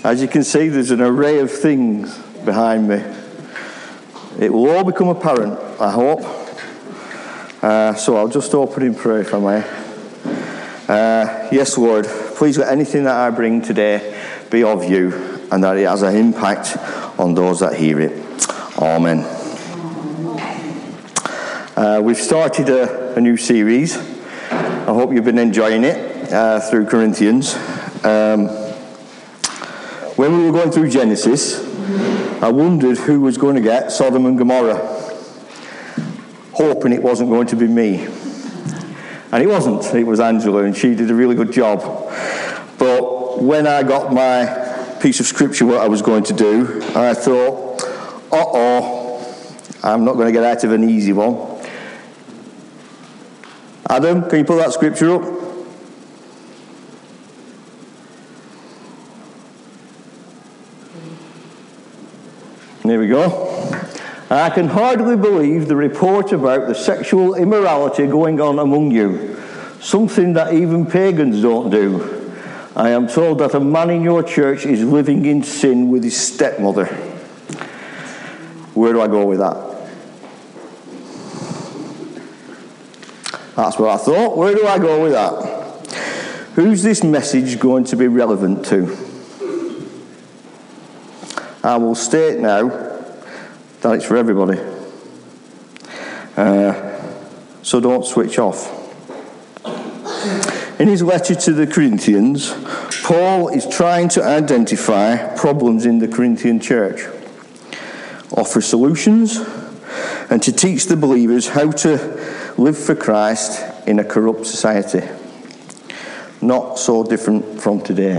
As you can see, there's an array of things behind me. It will all become apparent, I hope. So I'll just open in prayer if I may. Yes, Lord, please let anything that I bring today be of you, and that it has an impact on those that hear it. Amen. We've started a new series. I hope you've been enjoying it through Corinthians. When we were going through Genesis, I wondered who was going to get Sodom and Gomorrah, hoping it wasn't going to be me. And it wasn't. It was Angela, and she did a really good job. But when I got my piece of scripture, what I was going to do, I thought, I'm not going to get out of an easy one. Adam, can you pull that scripture up? There we go. I can hardly believe the report about the sexual immorality going on among you, something that even pagans don't do. I am told that a man in your church is living in sin with his stepmother. Where do I go with that? That's what I thought. Where do I go with that? Who's this message going to be relevant to? I will state now that it's for everybody. So don't switch off. In his letter to the Corinthians, Paul is trying to identify problems in the Corinthian church, offer solutions, and to teach the believers how to live for Christ in a corrupt society. Not so different from today.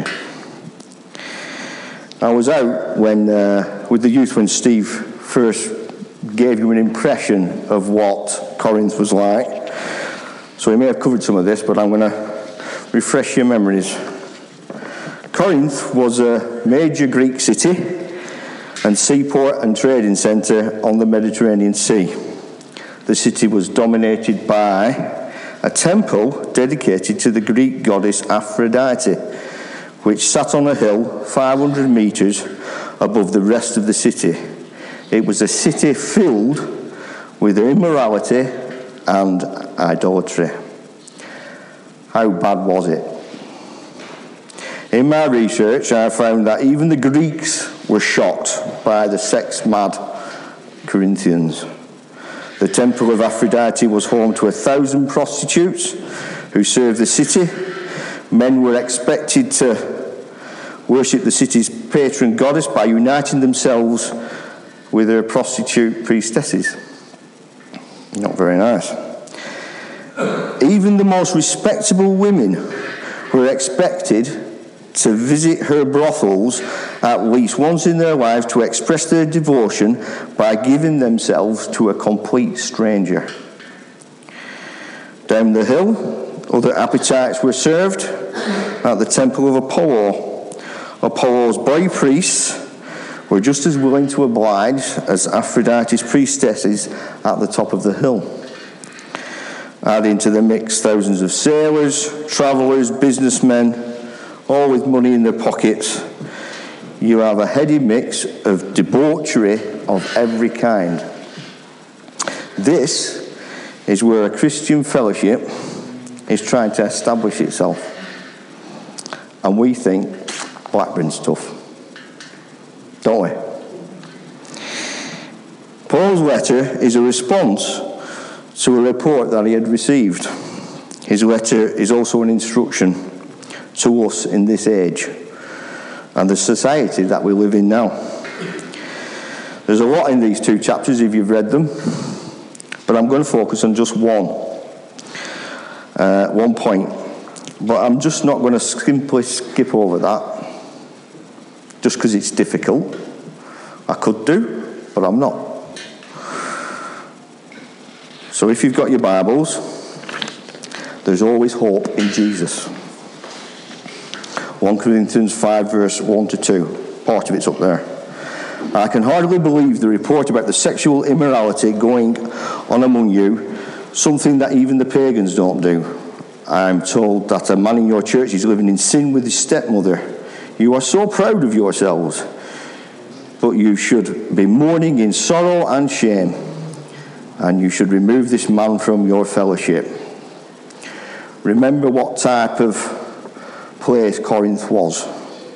I was out with the youth when Steve first gave you an impression of what Corinth was like. So he may have covered some of this, but I'm going to refresh your memories. Corinth was a major Greek city and seaport and trading centre on the Mediterranean Sea. The city was dominated by a temple dedicated to the Greek goddess Aphrodite, which sat on a hill 500 metres above the rest of the city. It was a city filled with immorality and idolatry. How bad was it? In my research, I found that even the Greeks were shocked by the sex-mad Corinthians. The temple of Aphrodite was home to 1,000 prostitutes who served the city. Men were expected to worship the city's patron goddess by uniting themselves with her prostitute priestesses. Not very nice. Even the most respectable women were expected to visit her brothels at least once in their lives to express their devotion by giving themselves to a complete stranger. Down the hill, other appetites were served at the temple of Apollo. Apollo's boy priests were just as willing to oblige as Aphrodite's priestesses at the top of the hill. Add into the mix thousands of sailors, travellers, businessmen, all with money in their pockets. You have a heady mix of debauchery of every kind. This is where a Christian fellowship is trying to establish itself. And we think Blackburn stuff, don't we? Paul's letter is a response to a report that he had received. His letter is also an instruction to us in this age and the society that we live in now. There's a lot in these two chapters if you've read them, but I'm going to focus on just one point. But I'm just not going to simply skip over that just because it's difficult. I could do, but I'm not. So if you've got your Bibles, there's always hope in Jesus. 1 Corinthians 5 verse 1 to 2. Part of it's up there. I can hardly believe the report about the sexual immorality going on among you, something that even the pagans don't do. I'm told that a man in your church is living in sin with his stepmother. You are so proud of yourselves, but you should be mourning in sorrow and shame, and you should remove this man from your fellowship. Remember what type of place Corinth was.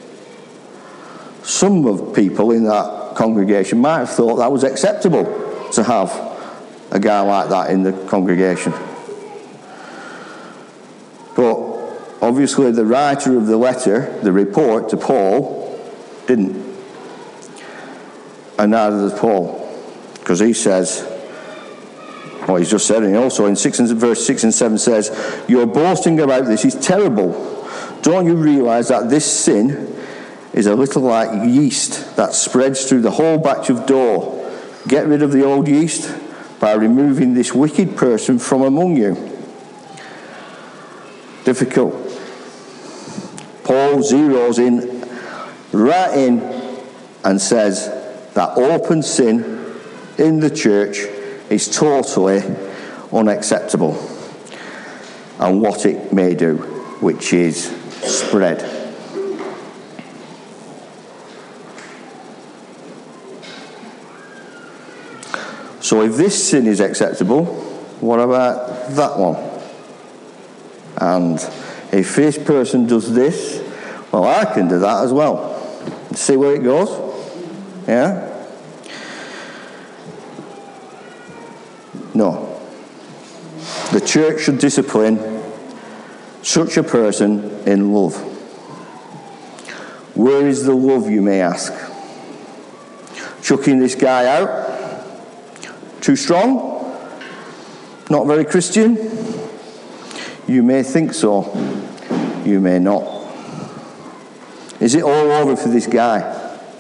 Some of people in that congregation might have thought that was acceptable to have a guy like that in the congregation. But obviously the writer of the letter, the report to Paul, didn't. And neither does Paul. Because he says, well, he's just said it also in verse 6 and 7 says, your boasting about this is terrible. Don't you realize that this sin is a little like yeast that spreads through the whole batch of dough? Get rid of the old yeast by removing this wicked person from among you. Difficult. Paul zeroes in right in and says that open sin in the church is totally unacceptable, and what it may do, which is spread. So if this sin is acceptable, what about that one? And if this person does this, well, I can do that as well. See where it goes? Yeah? No. The church should discipline such a person in love. Where is the love, you may ask? Chucking this guy out? Too strong? Not very Christian? You may think so. You may not. Is it all over for this guy?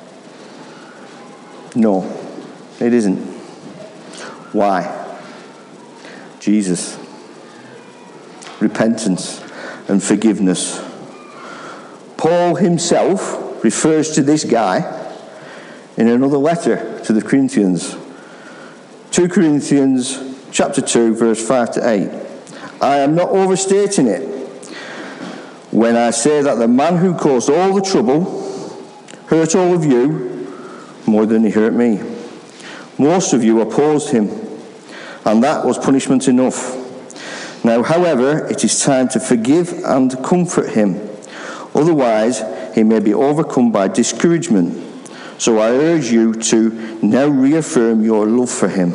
No, it isn't. Why? Jesus. Repentance and forgiveness. Paul himself refers to this guy in another letter to the Corinthians. 2 Corinthians chapter 2, verse 5 to 8. I am not overstating it when I say that the man who caused all the trouble hurt all of you more than he hurt me. Most of you opposed him, and that was punishment enough. Now, however, it is time to forgive and comfort him. Otherwise, he may be overcome by discouragement. So I urge you to now reaffirm your love for him.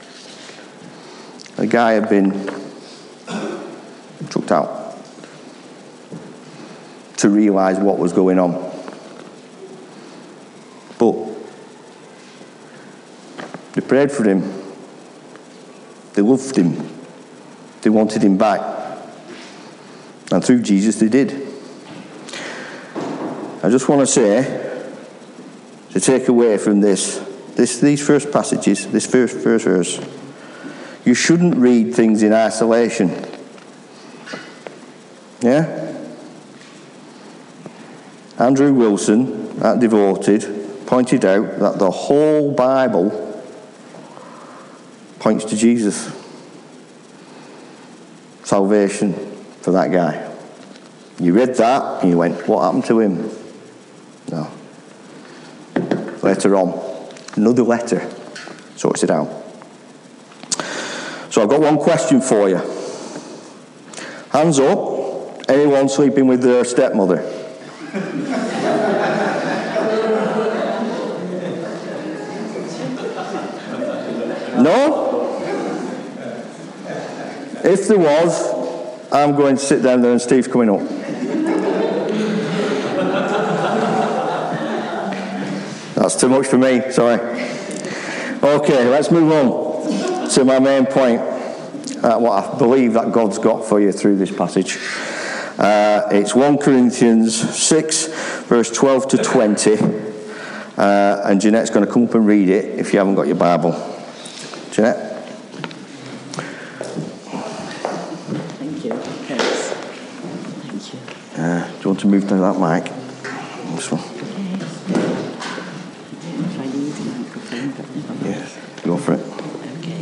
The guy had been chucked out to realise what was going on. But they prayed for him. They loved him. They wanted him back. And through Jesus they did. I just want to say, to take away from these first passages, this first verse, you shouldn't read things in isolation. Yeah? Andrew Wilson, at Devoted, pointed out that the whole Bible points to Jesus. Salvation for that guy. You read that and you went, what happened to him? No. Later on, another letter sorts it out. So I've got one question for you. Hands up, anyone sleeping with their stepmother? No? If there was, I'm going to sit down there and Steve's coming up. That's too much for me, sorry. Okay, let's move on to my main point. What I believe that God's got for you through this passage. It's 1 Corinthians 6, verse 12 to 20. And Jeanette's going to come up and read it if you haven't got your Bible. Jeanette? Thank you. Thanks. Thank you. Do you want to move to that mic? This one. If I need a microphone, but never mind. Yes, go for it. Okay.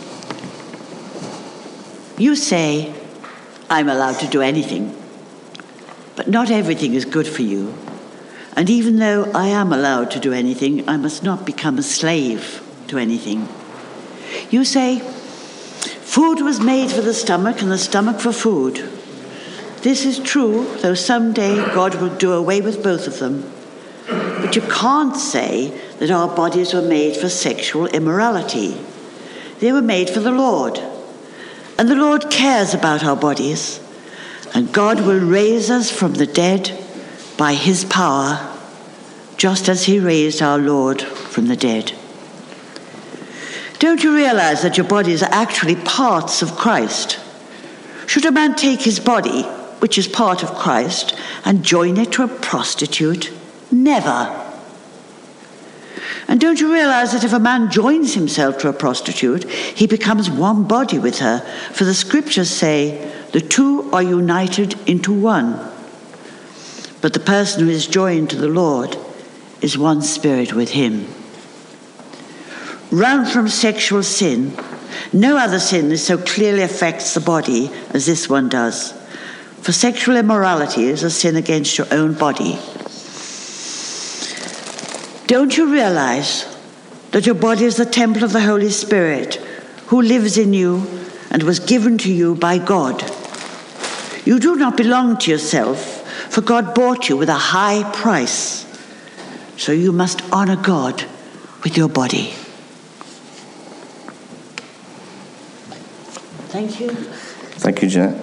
You say, I'm allowed to do anything. But not everything is good for you. And even though I am allowed to do anything, I must not become a slave to anything. You say, food was made for the stomach and the stomach for food. This is true, though someday God will do away with both of them. But you can't say that our bodies were made for sexual immorality. They were made for the Lord. And the Lord cares about our bodies. And God will raise us from the dead by his power, just as he raised our Lord from the dead. Don't you realize that your bodies are actually parts of Christ? Should a man take his body, which is part of Christ, and join it to a prostitute? Never. And don't you realize that if a man joins himself to a prostitute, he becomes one body with her? For the scriptures say, the two are united into one. But the person who is joined to the Lord is one spirit with him. Run from sexual sin. No other sin so clearly affects the body as this one does. For sexual immorality is a sin against your own body. Don't you realize that your body is the temple of the Holy Spirit, who lives in you and was given to you by God? You do not belong to yourself, for God bought you with a high price. So you must honor God with your body. Thank you. Thank you, Jeanette.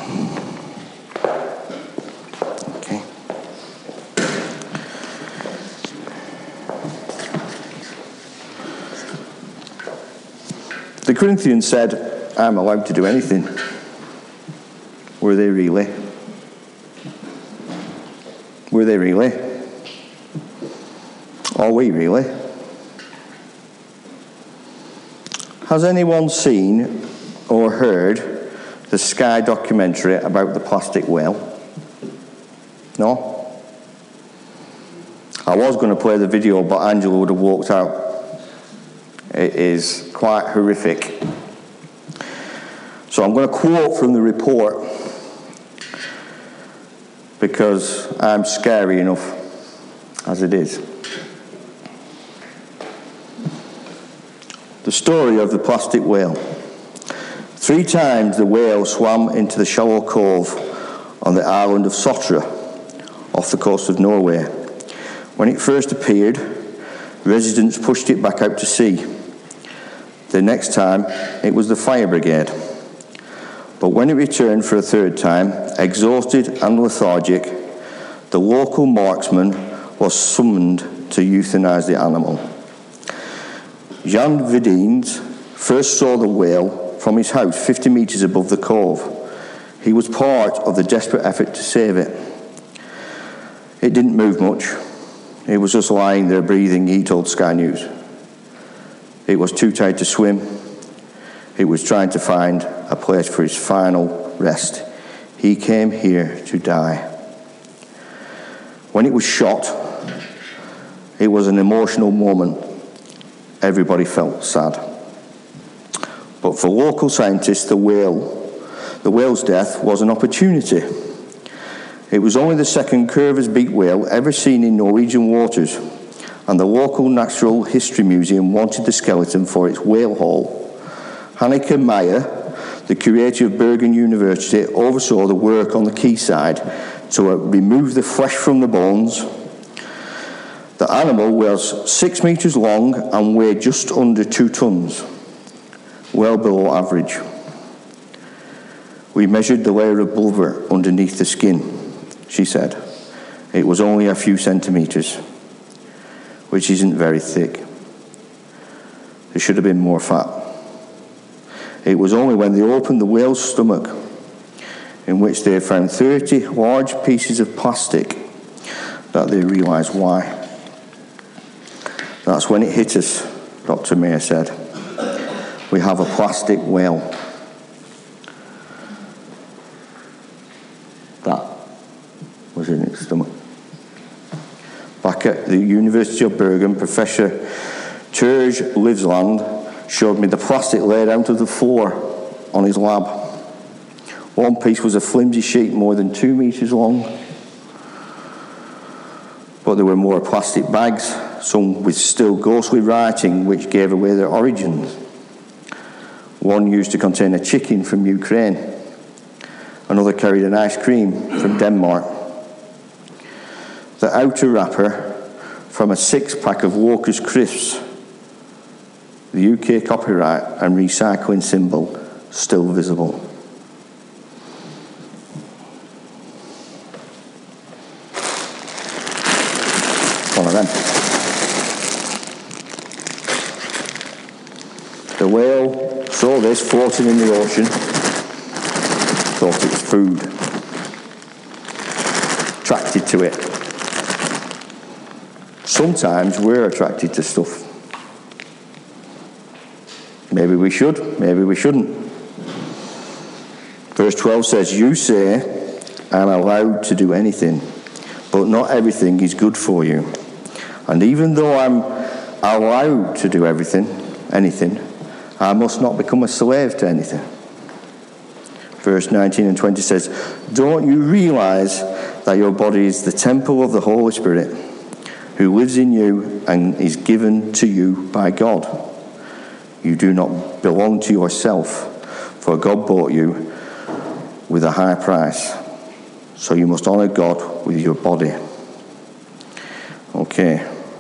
Okay. The Corinthians said, I'm allowed to do anything. Were they really? Were they really? Are we really? Has anyone seen or heard the Sky documentary about the plastic whale? No? I was going to play the video, but Angela would have walked out. It is quite horrific. So I'm going to quote from the report, because I'm scary enough as it is. The story of the plastic whale. 3 times the whale swam into the shallow cove on the island of Sotra, off the coast of Norway. When it first appeared, residents pushed it back out to sea. The next time, it was the fire brigade. But when it returned for a 3rd time, exhausted and lethargic, the local marksman was summoned to euthanize the animal. Jan Vidins first saw the whale from his house 50 metres above the cove. He was part of the desperate effort to save it. It didn't move much. It was just lying there breathing, he told Sky News. It was too tired to swim. It was trying to find a place for his final rest. He came here to die. When it was shot, it was an emotional moment. Everybody felt sad. But for local scientists, the whale's death was an opportunity. It was only the 2nd Curvers beaked whale ever seen in Norwegian waters, and the local Natural History Museum wanted the skeleton for its whale hall. Hanneke Meyer, the curator of Bergen University, oversaw the work on the quayside to remove the flesh from the bones. The animal was 6 metres long and weighed just under 2 tons, well below average. We measured the layer of blubber underneath the skin, she said. It was only a few centimetres, which isn't very thick. There should have been more fat. It was only when they opened the whale's stomach, in which they found 30 large pieces of plastic, that they realised why. That's when it hit us, Dr. Mayer said. We have a plastic whale. That was in its stomach. Back at the University of Bergen, Professor Terje Livsland showed me the plastic laid out of the floor on his lab. One piece was a flimsy sheet more than 2 metres long. but there were more plastic bags, some with still ghostly writing which gave away their origins. One used to contain a chicken from Ukraine. Another carried an ice cream from Denmark. The outer wrapper from a 6-pack of Walker's Crisps. The UK copyright and recycling symbol still visible. One of them. The whale saw this floating in the ocean, thought it was food, attracted to it. Sometimes we're attracted to stuff. Maybe we should, maybe we shouldn't. Verse 12 says, you say, I'm allowed to do anything, but not everything is good for you. And even though I'm allowed to do anything, I must not become a slave to anything. Verse 19 and 20 says, don't you realize that your body is the temple of the Holy Spirit, who lives in you and is given to you by God? You do not belong to yourself, for God bought you with a high price. So you must honor God with your body. Okay.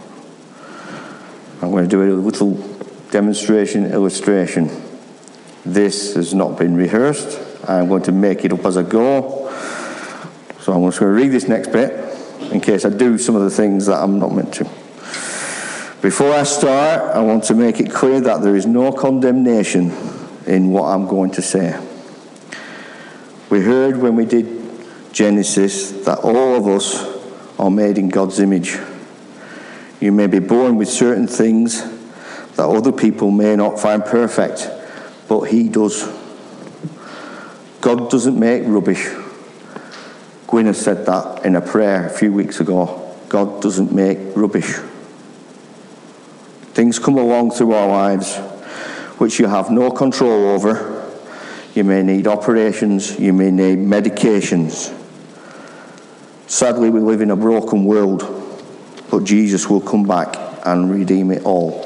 I'm going to do a little demonstration, illustration. This has not been rehearsed. I'm going to make it up as I go. So I'm just going to read this next bit in case I do some of the things that I'm not meant to. Before I start, I want to make it clear that there is no condemnation in what I'm going to say. We heard when we did Genesis that all of us are made in God's image. You may be born with certain things that other people may not find perfect, but He does. God doesn't make rubbish. Gwyneth said that in a prayer a few weeks ago. God doesn't make rubbish. Things come along through our lives which you have no control over. You may need operations, you may need medications. Sadly, we live in a broken world, but Jesus will come back and redeem it all.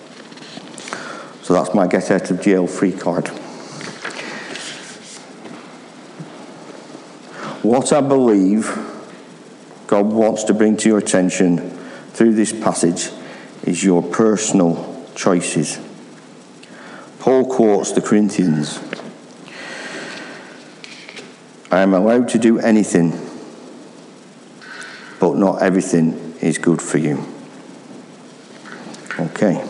So that's my get out of jail free card. What I believe God wants to bring to your attention through this passage is your personal choices. Paul quotes the Corinthians. I am allowed to do anything, but not everything is good for you. Okay.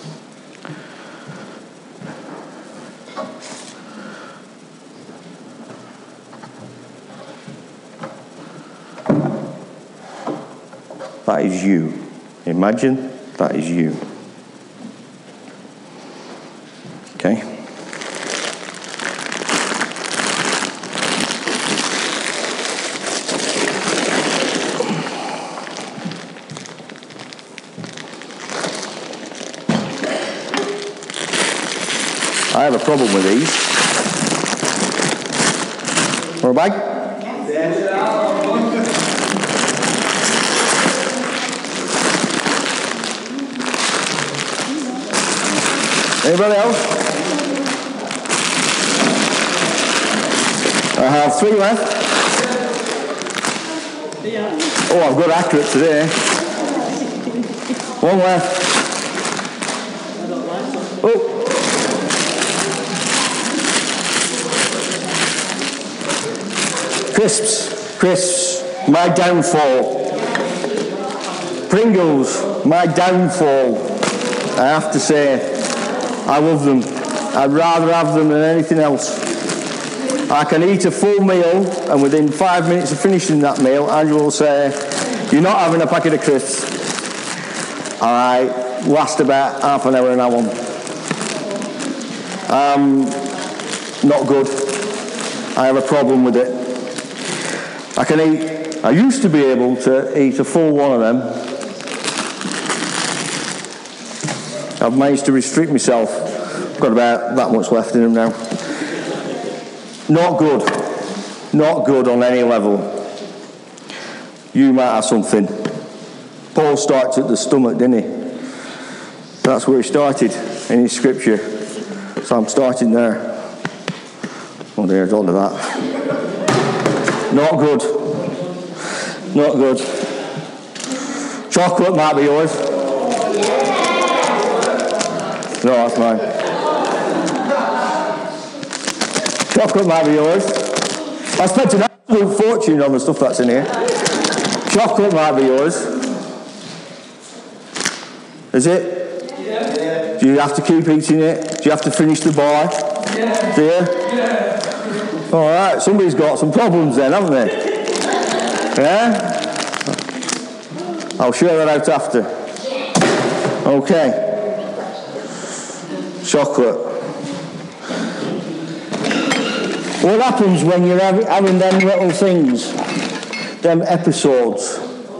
That is you. Imagine that is you. Okay? I have a problem with these. Want a bag? Anybody else? I have 3 left. Oh, I've got accurate today. 1 left. Oh. Crisps, my downfall. Pringles, my downfall. I have to say, I love them. I'd rather have them than anything else. I can eat a full meal, and within 5 minutes of finishing that meal, Angela will say, you're not having a packet of crisps. I last about half an hour and hour. Not good. I have a problem with it. I used to be able to eat a full one of them. I've managed to restrict myself. I've got about that much left in them now. Not good. Not good on any level. You might have something. Paul starts at the stomach, didn't he? That's where he started in his scripture. So I'm starting there. Oh, there's all of that. Not good. Not good. Chocolate might be yours. No, that's mine. Chocolate might be yours. I spent an absolute fortune on the stuff that's in here. Chocolate might be yours. Is it? Yeah. Do you have to keep eating it? Do you have to finish the bar? Yeah. Do you? Yeah. All right, somebody's got some problems then, haven't they? Yeah? I'll share that out after. Okay. Chocolate. What happens when you're having them little things, them episodes?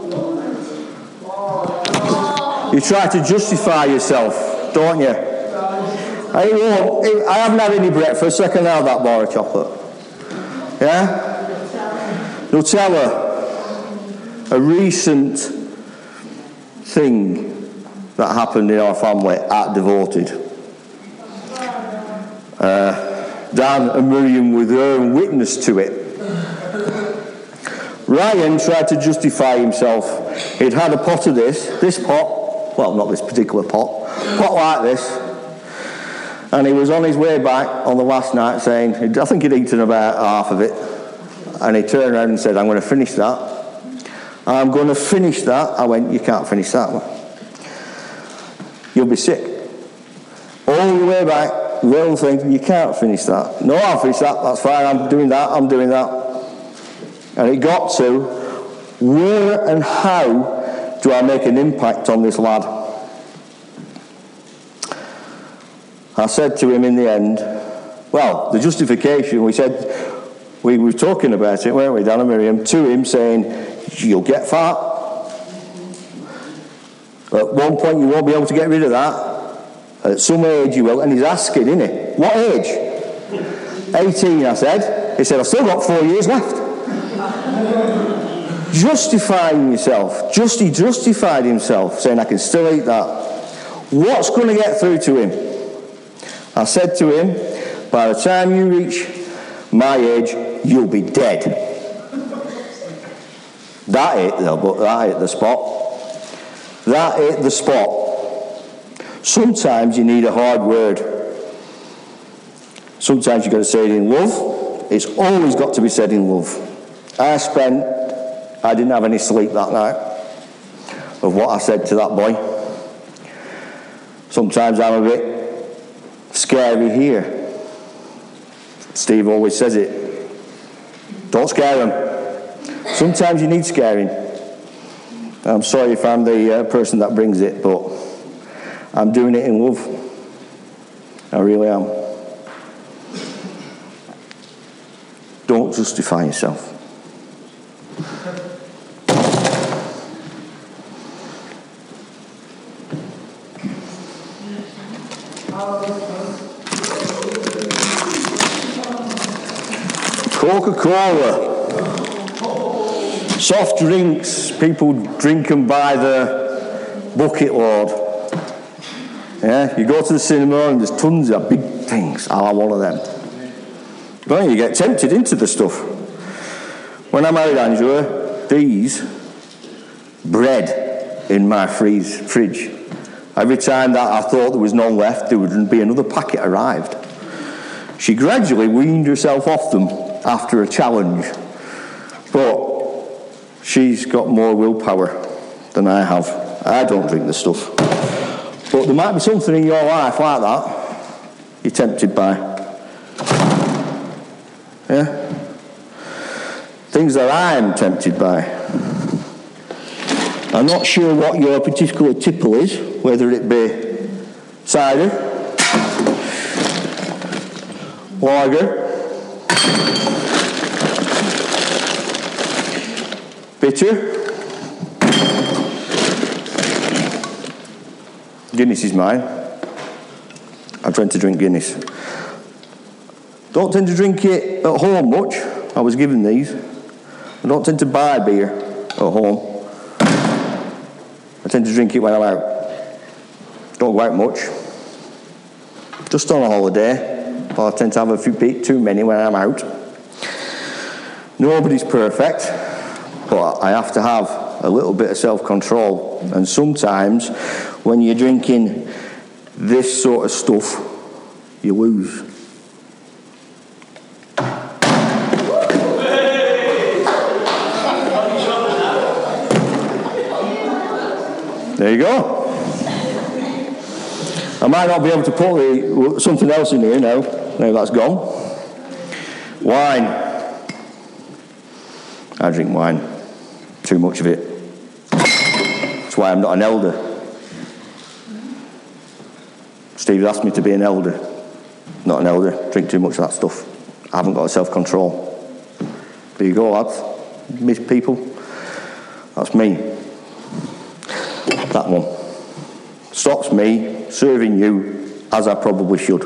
You try to justify yourself, don't you? I haven't had any breakfast, so I can have that bar of chocolate. Yeah? Nutella. A recent thing that happened in our family at Devoted. Dan and Miriam were there and witness to it. Ryan tried to justify himself. He'd had a pot of this pot, well, not this particular pot like this, and he was on his way back on the last night saying, I think he'd eaten about half of it, and he turned around and said, I'm going to finish that. I'm going to finish that. I went, you can't finish that one. You'll be sick. All the way back, little things, you can't finish that. No, I'll finish that, that's fine, I'm doing that. And it got to, where and how do I make an impact on this lad? I said to him in the end, well, the justification, we were talking about it, weren't we, Dan and Miriam, to him saying, you'll get fat. At one point you won't be able to get rid of that. At some age you will. And he's asking, isn't he? What age? 18, I said. He said, I've still got 4 years left. Justifying yourself. He justified himself, saying, I can still eat that. What's going to get through to him? I said to him, by the time you reach my age, you'll be dead. That hit the spot. That hit the spot. Sometimes you need a hard word. Sometimes you've got to say it in love. It's always got to be said in love. I didn't have any sleep that night of what I said to that boy. Sometimes I'm a bit scary here. Steve always says it. Don't scare them. Sometimes you need scaring. I'm sorry if I'm the person that brings it, but I'm doing it in love. I really am. Don't justify yourself. Coca-Cola. Soft drinks, people drink them by the bucket load. Yeah, you go to the cinema and there's tons of big things. I want one of them. Well, you get tempted into the stuff. When I married Angela, these bred in my fridge. Every time that I thought there was none left, there would be another packet arrived. She gradually weaned herself off them after a challenge. But she's got more willpower than I have. I don't drink the stuff. But there might be something in your life like that you're tempted by. Yeah? Things that I'm tempted by. I'm not sure what your particular tipple is, whether it be cider, lager, bitter. Guinness is mine. I tend to drink Guinness. Don't tend to drink it at home much. I was given these. I don't tend to buy beer at home. I tend to drink it when I'm out. Don't go out much. Just on a holiday, but I tend to have a few too many when I'm out. Nobody's perfect, but I have to have a little bit of self-control. And sometimes, when you're drinking this sort of stuff, you lose. There you go. I might not be able to put something else in here now. Now that's gone. Wine. I drink wine. Too much of it. That's why I'm not an elder. Steve asked me to be an elder. Not an elder. Drink too much of that stuff. I haven't got self-control. There you go, lads. Miss people. That's me. That one. Stops me serving you as I probably should.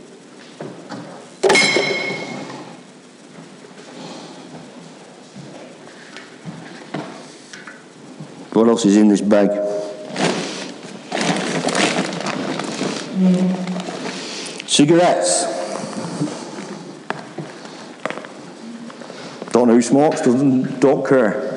What else is in this bag? Cigarettes. Don't know who smokes, don't care.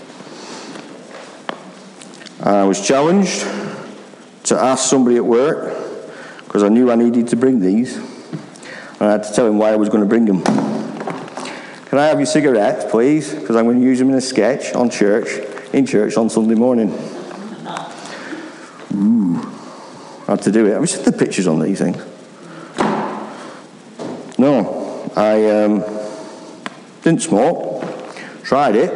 I was challenged to ask somebody at work, because I knew I needed to bring these, and I had to tell him why I was going to bring them. Can I have your cigarettes, please? Because I'm going to use them in a sketch in church on Sunday morning. Ooh, I had to do it. Have you seen the pictures on these things? No, I didn't smoke. Tried it.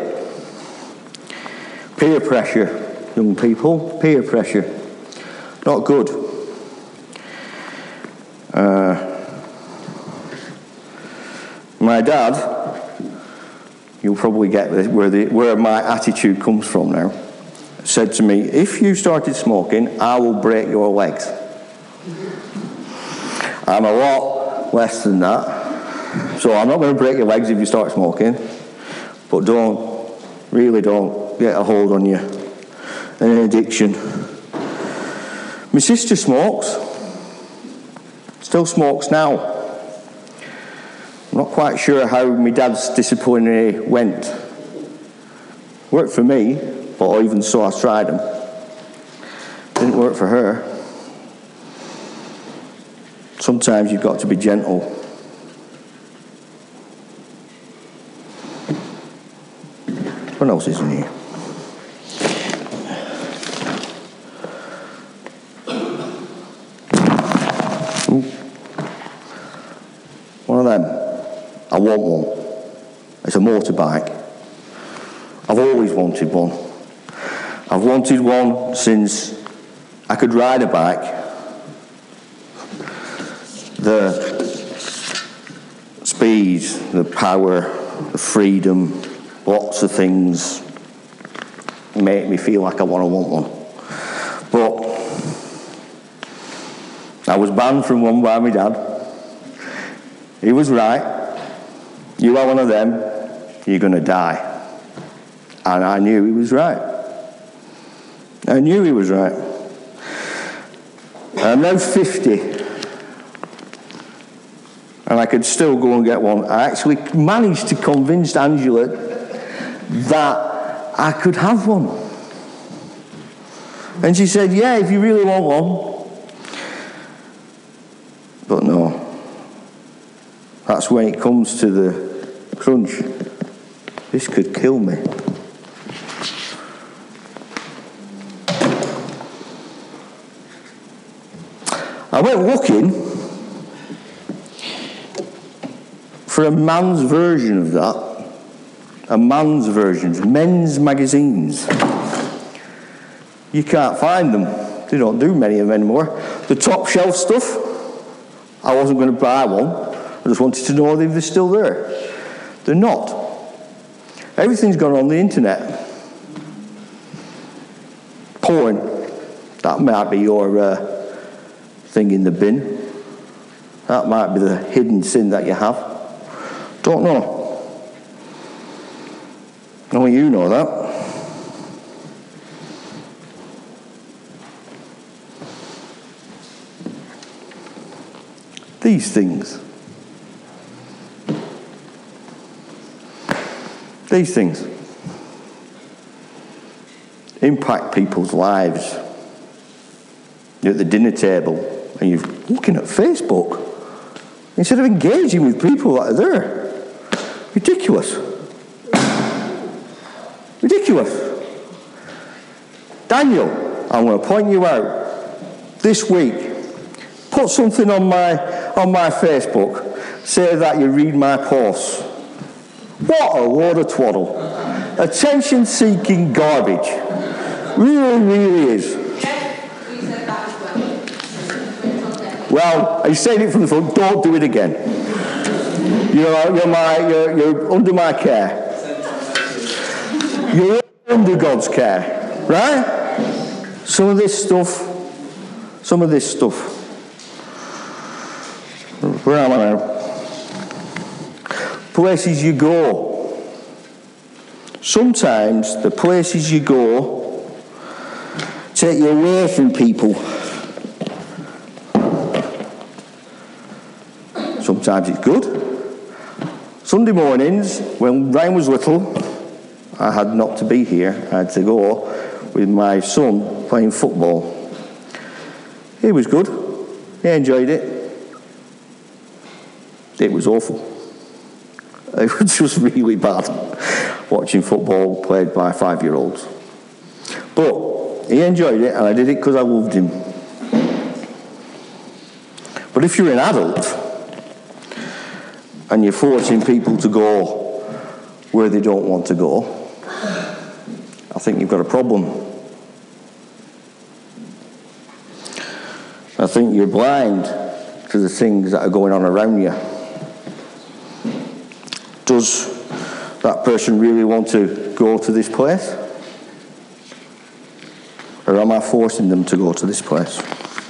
Peer pressure. Young people, peer pressure. Not good. My dad, you'll probably get where my attitude comes from now, said to me, if you started smoking, I will break your legs. I'm a lot less than that. So I'm not going to break your legs if you start smoking. But really don't get a hold on you. An addiction. My sister smokes. Still smokes now. I'm not quite sure how my dad's disciplinary went. Worked for me, but even so I tried them. Didn't work for her. Sometimes you've got to be gentle. What else is in here? One of them. I want one. It's a motorbike. I've always wanted one. I've wanted one since I could ride a bike. The speed, the power, the freedom, lots of things make me feel like I want one. But I was banned from one by my dad. He was right. You are one of them, you're going to die. And I knew he was right. I knew he was right. I'm now 50. And I could still go and get one. I actually managed to convince Angela that I could have one. And she said, yeah, if you really want one. But no. That's when it comes to the crunch. This could kill me. I went looking for a man's version of that. A man's version. Men's magazines. You can't find them. They don't do many of them anymore. The top shelf stuff, I wasn't going to buy one. I just wanted to know if they're still there. They're not. Everything's gone on the internet. Porn. That might be your thing in the bin. That might be the hidden sin that you have. Don't know. Only you know that. These things. These things impact people's lives. You're at the dinner table and you're looking at Facebook instead of engaging with people that are there. Ridiculous. Ridiculous. Daniel, I'm going to point you out. This week, put something on my Facebook. Say that you read my posts. What a load of twaddle. Attention-seeking garbage. Really, really is. Well, I said it from the front. Don't do it again. You're under my care. You're under God's care, right? Some of this stuff. Where am I now? Places you go. Sometimes the places you go take you away from people. Sometimes it's good. Sunday mornings, when Ryan was little, I had not to be here. I had to go with my son playing football. It was good. He enjoyed it. It was awful. It was just really bad watching football played by 5-year-olds. But he enjoyed it, and I did it because I loved him. But if you're an adult and you're forcing people to go where they don't want to go, I think you've got a problem. I think you're blind to the things that are going on around you. Does that person really want to go to this place? Or am I forcing them to go to this place?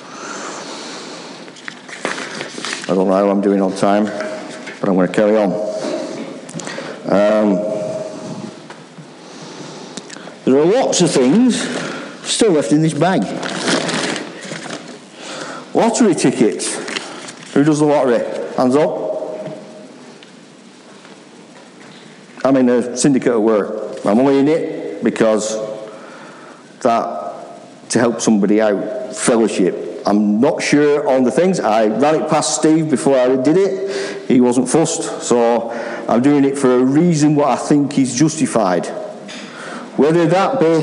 I don't know how I'm doing on time, but I'm going to carry on. There are lots of things still left in this bag. Lottery tickets. Who does the lottery? Hands up. I'm in a syndicate at work. I'm only in it because to help somebody out, fellowship. I'm not sure on the things. I ran it past Steve before I did it. He wasn't fussed, so I'm doing it for a reason what I think is justified. Whether that be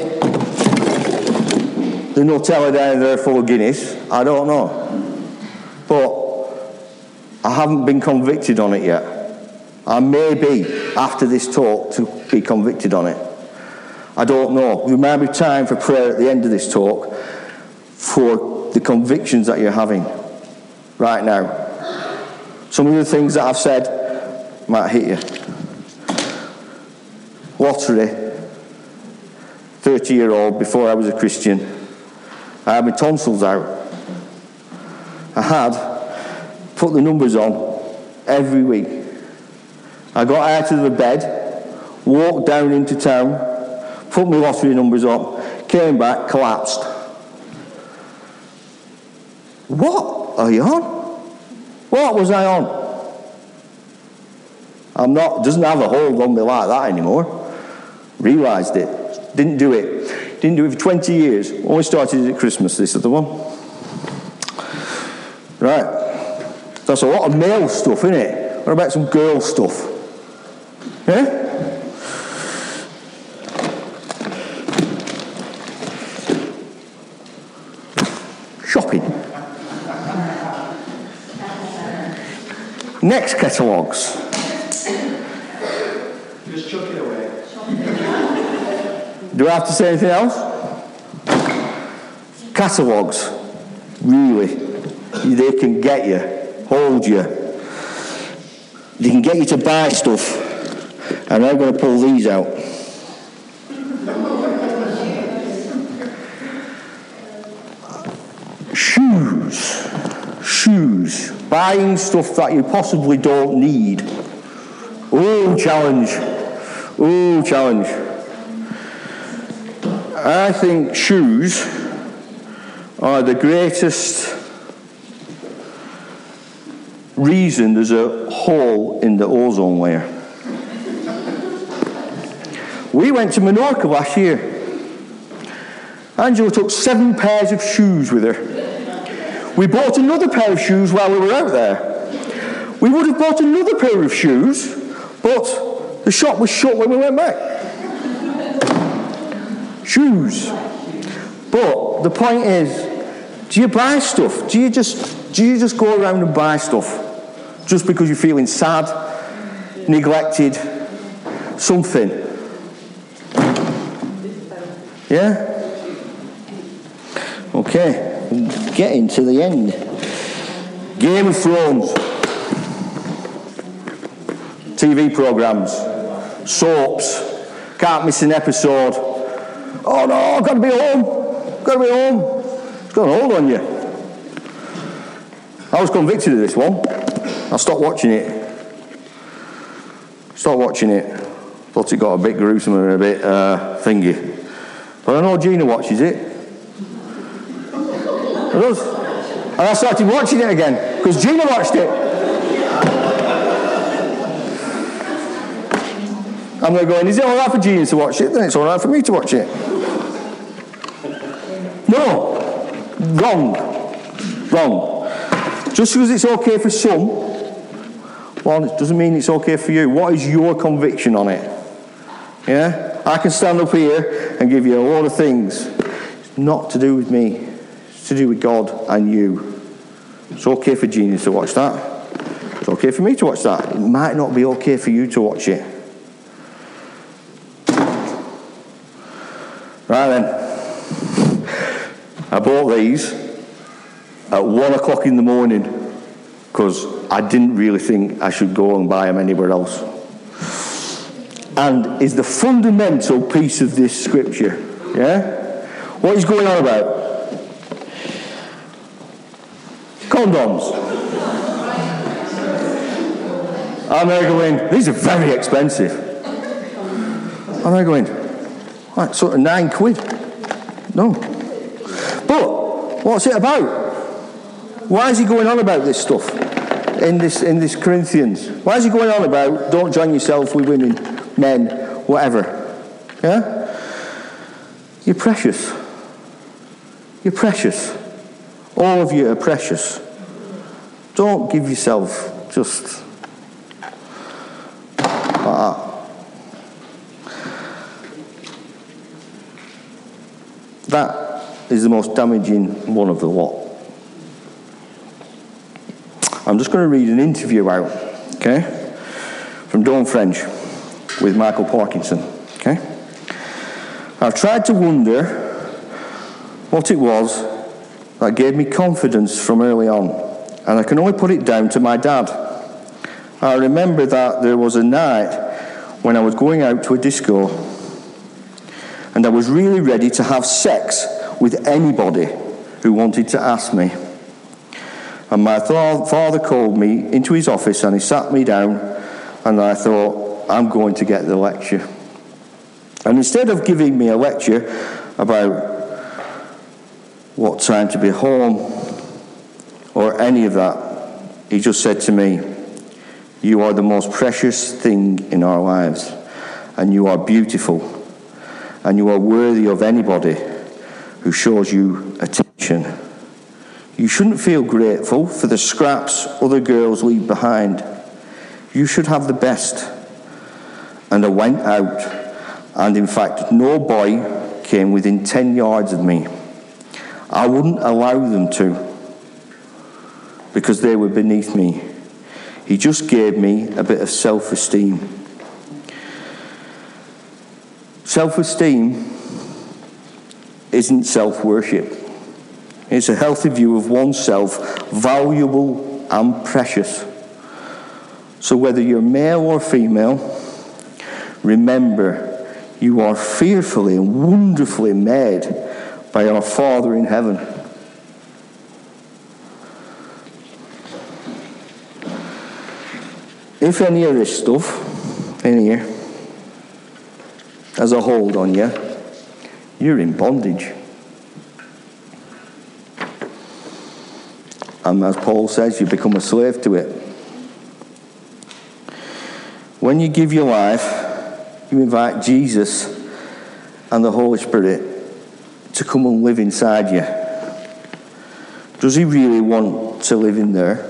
the Nutella down there full of Guinness, I don't know. But I haven't been convicted on it yet. I may be, after this talk, to be convicted on it. I don't know. There might be time for prayer at the end of this talk for the convictions that you're having right now. Some of the things that I've said might hit you. Lottery, 30-year-old, before I was a Christian. I had my tonsils out. I had put the numbers on every week. I got out of the bed, walked down into town, put my lottery numbers on, came back, collapsed. What are you on? What was I on? Doesn't have a hold on me like that anymore. Realised it. Didn't do it. Didn't do it for 20 years. Only started it at Christmas, this other one. Right. That's a lot of male stuff, isn't it? What about some girl stuff? Yeah? Shopping. Next catalogues. Just chuck it away. Do I have to say anything else? Catalogues. Really. They can get you, hold you. They can get you to buy stuff. And I'm going to pull these out. Shoes. Buying stuff that you possibly don't need. Oh, challenge. I think shoes are the greatest reason there's a hole in the ozone layer. We went to Menorca last year. Angela took 7 pairs of shoes with her. We bought another pair of shoes while we were out there. We would have bought another pair of shoes, but the shop was shut when we went back. Shoes. But the point is, do you buy stuff? Do you just go around and buy stuff just because you're feeling sad, neglected, something? Yeah? Okay, getting to the end. Game of Thrones. TV programmes. Soaps. Can't miss an episode. Oh no, I've got to be home. Got to be home. It's got a hold on you. I was convicted of this one. I stopped watching it. Thought it got a bit gruesome and a bit thingy. But I know Gina watches it. It does. And I started watching it again because Gina watched it. I'm there going, is it all right for Gina to watch it? Then it's all right for me to watch it. No. Wrong. Just because it's okay for some, well, it doesn't mean it's okay for you. What is your conviction on it? Yeah? I can stand up here and give you a lot of things. It's not to do with me. It's to do with God and you. It's okay for Gina to watch that. It's okay for me to watch that. It might not be okay for you to watch it. Right then. I bought these at 1 o'clock in the morning because I didn't really think I should go and buy them anywhere else. And is the fundamental piece of this scripture. Yeah? What he's going on about? Condoms. I'm there going, these are very expensive. I'm there going, like sort of £9. No. But what's it about? Why is he going on about this stuff in this Corinthians? Why is he going on about don't join yourself with women, men, whatever? Yeah? You're precious. You're precious. All of you are precious. Don't give yourself just like that. That is the most damaging one of the lot. I'm just going to read an interview out, okay, from Dawn French with Michael Parkinson, okay? I've tried to wonder what it was that gave me confidence from early on, and I can only put it down to my dad. I remember that there was a night when I was going out to a disco, and I was really ready to have sex with anybody who wanted to ask me. And my father called me into his office and he sat me down, and I thought, I'm going to get the lecture. And instead of giving me a lecture about what time to be home or any of that, he just said to me, you are the most precious thing in our lives, and you are beautiful, and you are worthy of anybody who shows you attention. You shouldn't feel grateful for the scraps other girls leave behind. You should have the best. And I went out, and in fact, no boy came within 10 yards of me. I wouldn't allow them to, because they were beneath me. He just gave me a bit of self-esteem. Self-esteem isn't self-worship. It's a healthy view of oneself, valuable and precious. So whether you're male or female, remember you are fearfully and wonderfully made by our Father in heaven. If any of this stuff in here has a hold on you, you're in bondage. And as Paul says, you become a slave to it. When you give your life, you invite Jesus and the Holy Spirit to come and live inside you. Does he really want to live in there?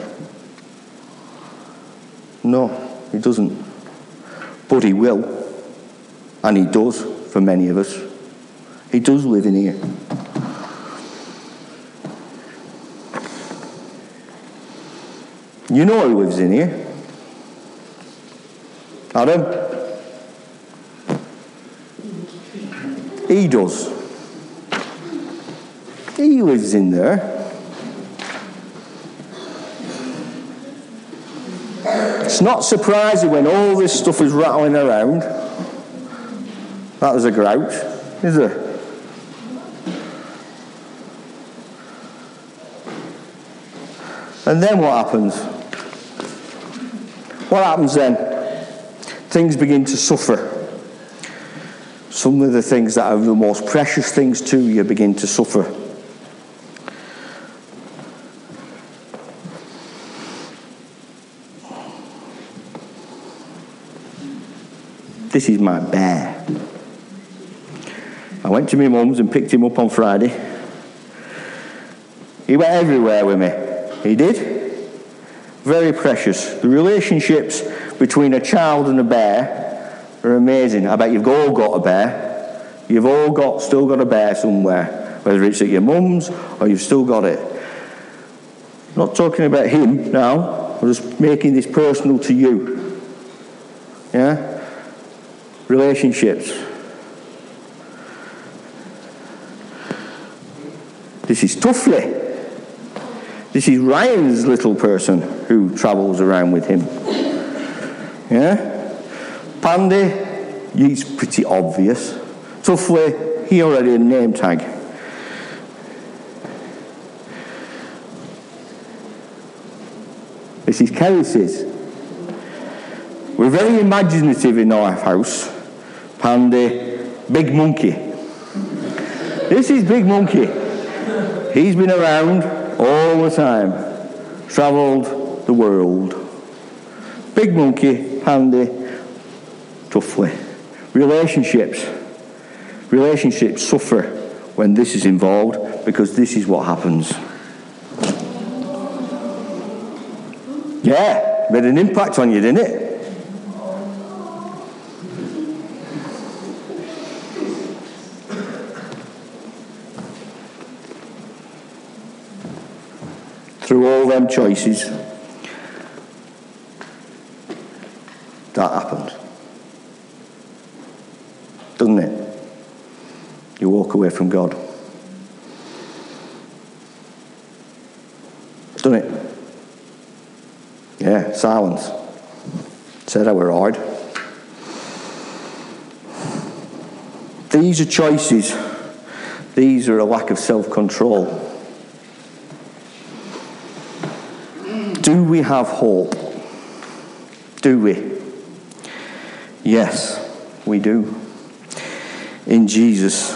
No, he doesn't. But he will. And he does for many of us. He does live in here. You know who lives in here? Adam? He does. He lives in there. It's not surprising when all this stuff is rattling around. That was a grouch, is there? And then what happens? What happens then? Things begin to suffer. Some of the things that are the most precious things to you begin to suffer. This is my bear. I went to my mum's and picked him up on Friday. He went everywhere with me. He did. Very precious. The relationships between a child and a bear are amazing. I bet you've all got a bear. You've all still got a bear somewhere, whether it's at your mum's or you've still got it. I'm not talking about him now. I'm just making this personal to you. Yeah? Relationships. This is Tuffley. This is Ryan's little person who travels around with him. Yeah? Pandy, he's pretty obvious. Tuffley, he already had a name tag. This is Kerris's. We're very imaginative in our house. Pandy, Big Monkey. This is Big Monkey. He's been around all the time. Travelled the world. Big Monkey, Pandy, Tuffley. Relationships. Relationships suffer when this is involved because this is what happens. Yeah, made an impact on you, didn't it? Through all them choices, that happened. Doesn't it? You walk away from God. Doesn't it? Yeah, silence. Said I were hard. These are choices. These are a lack of self-control. Do we have hope? Do we? Yes, we do. In Jesus.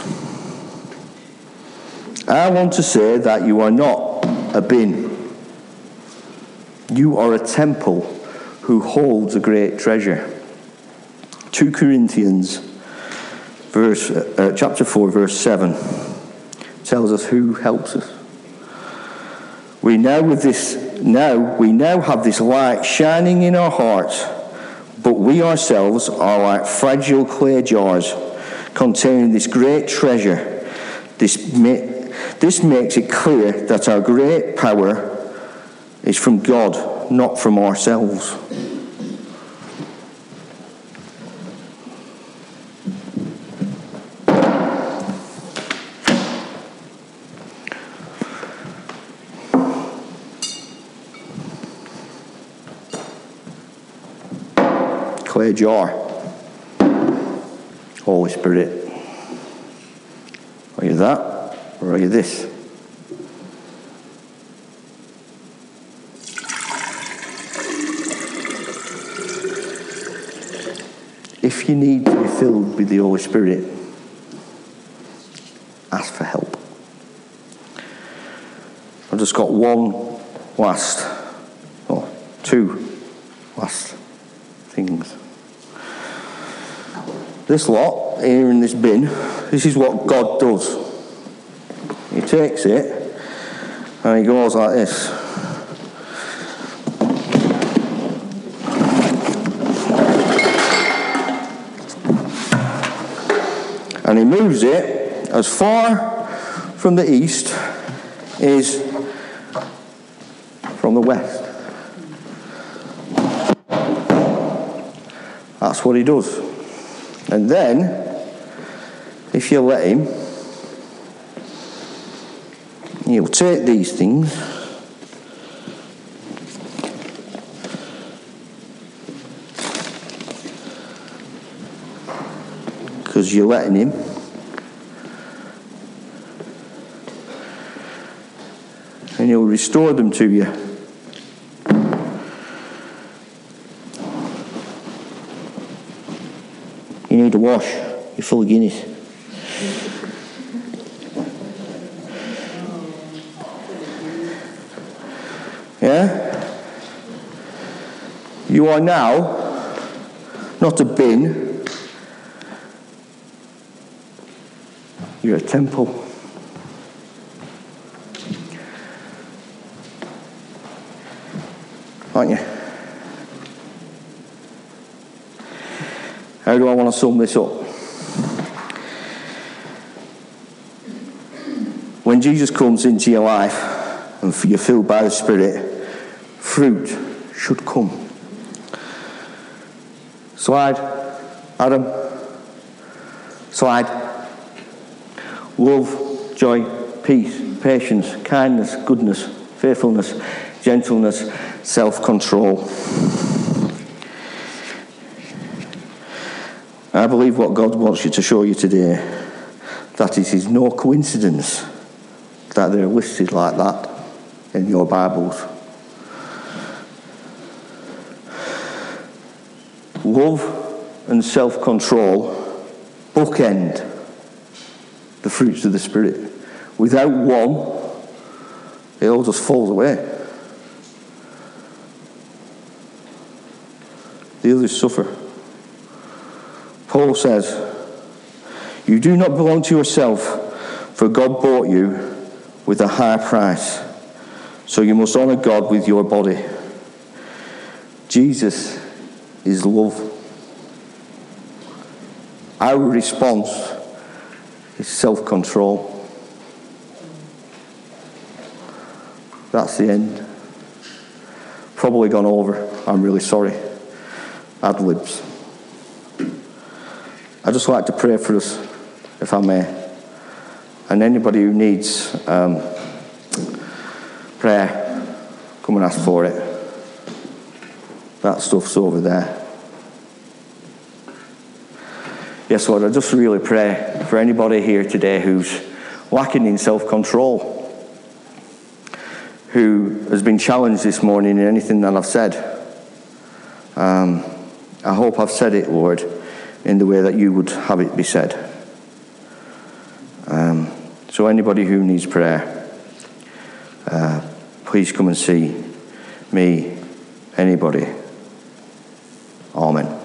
I want to say that you are not a bin. You are a temple who holds a great treasure. 2 Corinthians chapter 4, verse 7 tells us who helps us. We now have this light shining in our hearts, but we ourselves are like fragile clay jars containing this great treasure. This makes it clear that our great power is from God, not from ourselves. Clay jar. Holy Spirit. Are you that, or are you this? If you need to be filled with the Holy Spirit, ask for help. I've just got two last things. This lot here in this bin, this is what God does. He takes it and he goes like this. And he moves it as far from the east as from the west. That's what he does. And then, if you let him, he'll take these things because you're letting him, and he'll restore them to you. You need a wash. You're full of Guinness. Yeah? You are now not a bin. You're a temple. Aren't you? How do I want to sum this up? When Jesus comes into your life and you're filled by the Spirit, fruit should come. Slide, Adam. Slide. Love, joy, peace, patience, kindness, goodness, faithfulness, gentleness, self-control. I believe what God wants you to show you today, that it is no coincidence that they're listed like that in your Bibles. Love and self-control bookend the fruits of the Spirit. Without one, it all just falls away. The others suffer. Paul says, "You do not belong to yourself, for God bought you with a high price. So you must honor God with your body." Jesus is love. Our response is self-control. That's the end. Probably gone over. I'm really sorry. Ad-libs. I'd just like to pray for us, if I may. And anybody who needs prayer, come and ask for it. That stuff's over there. Yes, Lord, I just really pray for anybody here today who's lacking in self-control, who has been challenged this morning in anything that I've said. I hope I've said it, Lord, in the way that you would have it be said. So anybody who needs prayer, please come and see me, anybody. Amen.